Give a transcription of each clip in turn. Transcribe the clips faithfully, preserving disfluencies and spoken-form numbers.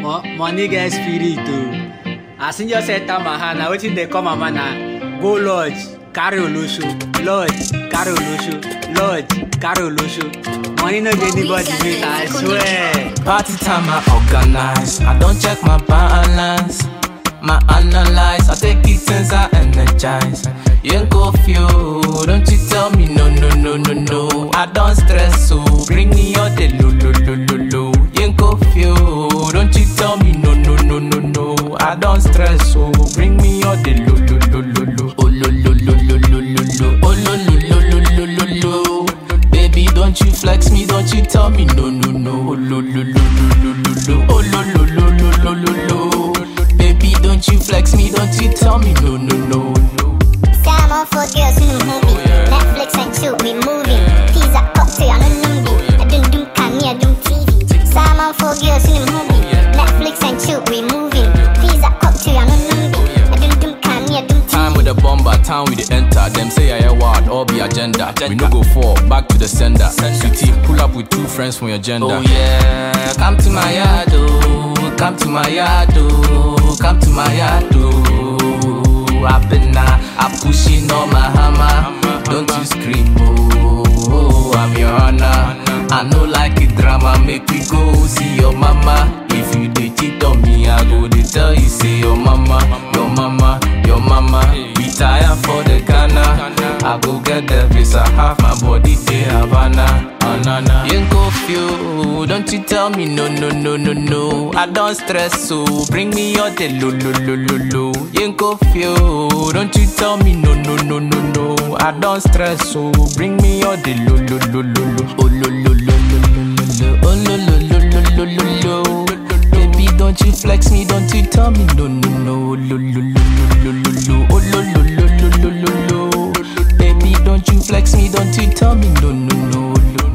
Mo money get spirit too. As in just enter my hand, now wetin dey come my man na go lodge, carry olosho, lodge, carry olosho, lodge, carry olosho. Money no get anybody with, I swear. Party time I organize, I don't check my balance, my analyze, I take it since I energize. You ain't go few, don't you tell me no no no no no. I don't stress so, bring me all the lo lo lo lo lo. You ain't go few, don't you tell me no no no no no. I don't stress so, bring me all the lo lo lo lo lo. Oh lo lo lo lo lo lo lo. Oh lo lo lo lo lo lo lo. Baby, don't you flex me, don't you tell me no no no. Oh lo lo lo lo lo lo lo. Oh lo lo lo lo lo lo lo. Baby, don't you flex me, don't you tell me no no no no. I'm all for girls in the movie. Netflix and chill, we moving. Pizza, cocktail, I don't know me. I don't do candy, I do T V. So I'm all for girls in the movie. Netflix and chill, we moving. Pizza, cocktail, I don't know me. I don't do candy, I do T V. Time with the bomber, time with the enter. Them say I hear wild, all be agenda. We no go fall, back to the sender. Sweetie, pull up with two friends from your gender. Oh yeah, come to my yard, oh. Come to my yard, oh. Come to my yard, oh. I've been now, I'm pushing on my hammer. Don't you scream, oh, oh, I'm your honor. I know like a drama, make me go see your mama. If you dey cheat on me, I go dey tell you, say your mama, your mama, your mama. We tire for the Ghana. I go get the visa, half my body, they Havana. Anana. You ain't go few, don't you tell me no no no no no. I don't stress so, bring me all the lo lo lo lo lo. You ain't go few, don't you tell me no no no no no. I don't stress so, bring me all the lo lo lo lo lo. Oh lo lo lo lo lo lo. Oh lo lo lo lo lo lo lo. Baby, don't you flex me, don't you tell me no no no. Lo lo lo lo lo lo. Oh lo lo lo lo lo lo lo. Baby, don't you flex me, don't you tell me no no no.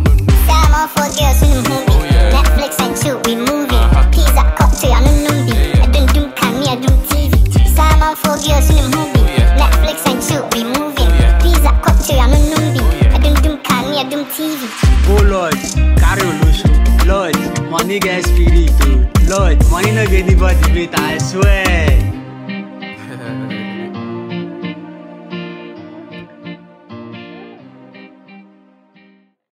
I'm all for girls in the movie. Netflix and chill, we moving. Pizza, cocktail, I don't know me. I don't do candy, I do T V. So I'm all for girls in the movie. Netflix and chill, we moving. Pizza, cocktail, I don't know me. I don't do candy, I do T V. Go lodge, carry olosho, lodge. Money get spirit too. Lodge, money no get anybody with, I swear.